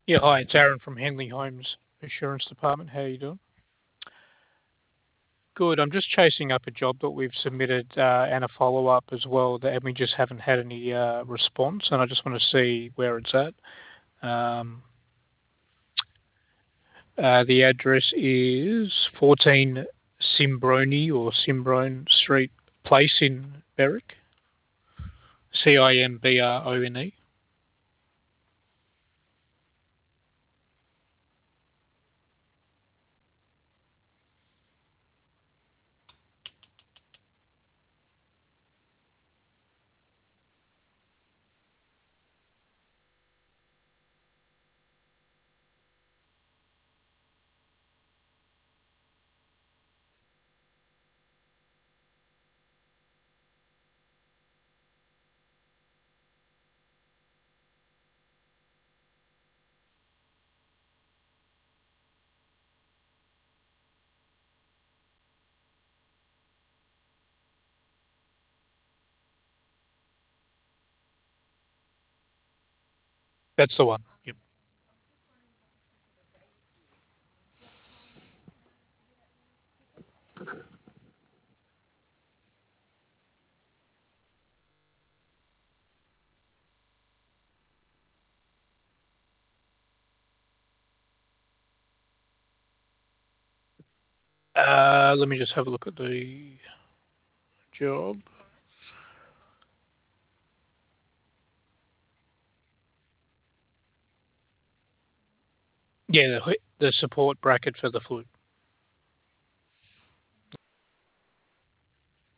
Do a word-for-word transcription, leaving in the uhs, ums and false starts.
Yeah, hi, it's Aaron from Henley Homes Insurance Department. How are you doing? Good. I'm just chasing up a job that we've submitted uh, and a follow-up as well, that, and we just haven't had any uh, response, and I just want to see where it's at. Um, uh, the address is fourteen Simbroni or Simbrone Street Place in Berwick, C I M B R O N E. That's the one. Yep. Uh, let me just have a look at the job. Yeah, the, the support bracket for the flute.